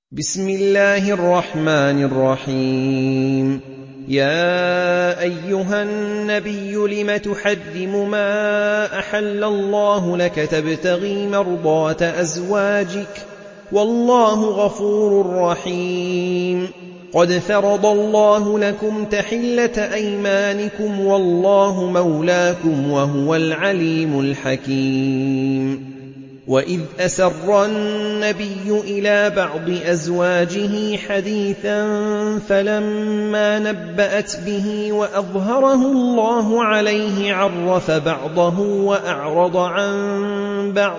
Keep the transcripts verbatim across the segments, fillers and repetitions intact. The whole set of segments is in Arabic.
بسم الله الرحمن الرحيم. يا أيها النبي لم تحرم ما أحل الله لك تبتغي مرضات أزواجك والله غفور رحيم. قد فرض الله لكم تحلة أيمانكم والله مولاكم وهو العليم الحكيم. وإذ أسر النبي إلى بعض أزواجه حديثا فلما نبأت به وأظهره الله عليه عرف بعضه وأعرض عن بعض،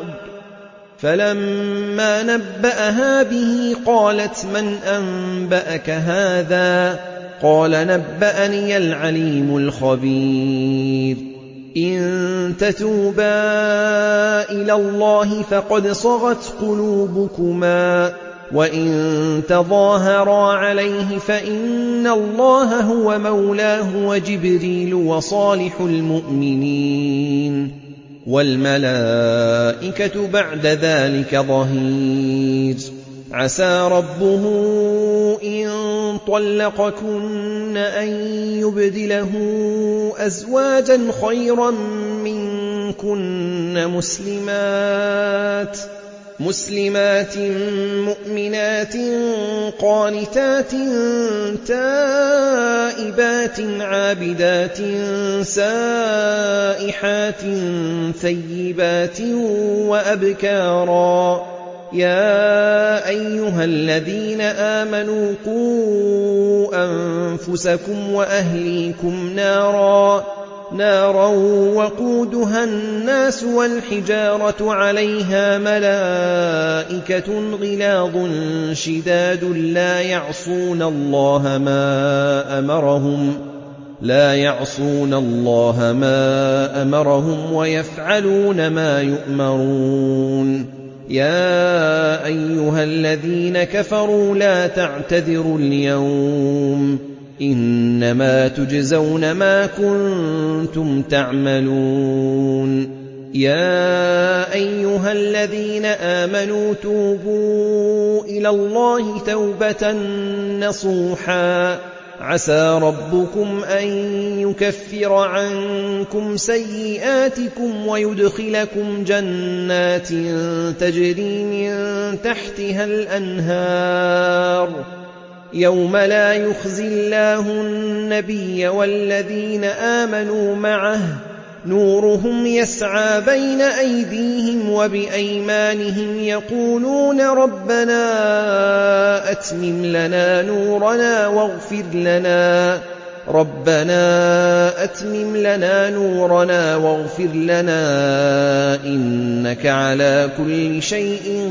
فلما نبأها به قالت من أنبأك هذا؟ قال نبأني العليم الخبير. إن تتوبا إلى الله فقد صغت قلوبكما وإن تظاهرا عليه فإن الله هو مولاه وجبريل وصالح المؤمنين والملائكة بعد ذلك ظهير. عسى ربه إن طلقكن أن يبدله أزواجا خيرا منكن مسلمات مسلمات مؤمنات قانتات تائبات عابدات سائحات ثيبات وأبكارا. يا أيها الذين آمنوا قوا أنفسكم وأهليكم نارا نارا وقودها الناس والحجارة عليها ملائكة غلاظ شداد لا يعصون الله ما أمرهم لا يعصون الله ما أمرهم ويفعلون ما يؤمرون. يا أيها الذين كفروا لا تعتذروا اليوم إنما تجزون ما كنتم تعملون. يا أيها الذين آمنوا توبوا إلى الله توبة نصوحا عسى ربكم أن يكفر عنكم سيئاتكم ويدخلكم جنات تجري من تحتها الأنهار يوم لا يخزي الله النبي والذين آمنوا معه نورهم يسعى بين أيديهم وبأيمانهم يقولون ربنا أتمم لنا نورنا واغفر لنا ربنا أتمم لنا نورنا واغفر لنا إنك على كل شيء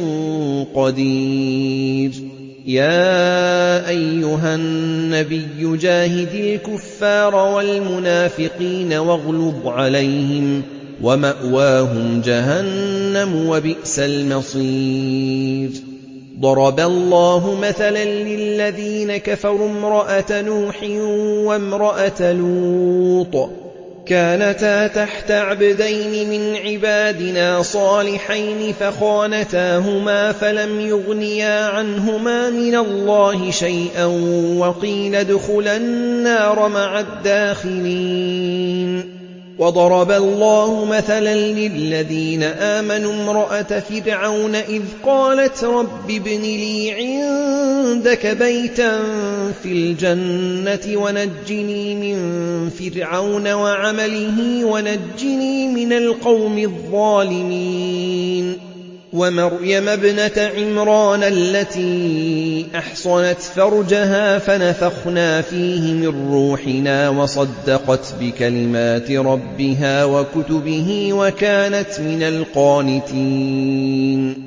قدير. يا أيها النبي جاهد الكفار والمنافقين واغلظ عليهم ومأواهم جهنم وبئس المصير. ضرب الله مثلا للذين كفروا امرأة نوح وامرأة لوط كانتا تحت عبدين من عبادنا صالحين فخانتاهما فلم يغنيا عنهما من الله شيئا وقيل ادخلا النار مع الداخلين. وضرب الله مثلا للذين آمنوا امرأة فرعون إذ قالت رب ابن لي عندك بيتا في الجنة ونجني من فرعون وعمله ونجني من القوم الظالمين. ومريم ابنة عمران التي أحصنت فرجها فنفخنا فيه من روحنا وصدقت بكلمات ربها وكتبه وكانت من القانتين.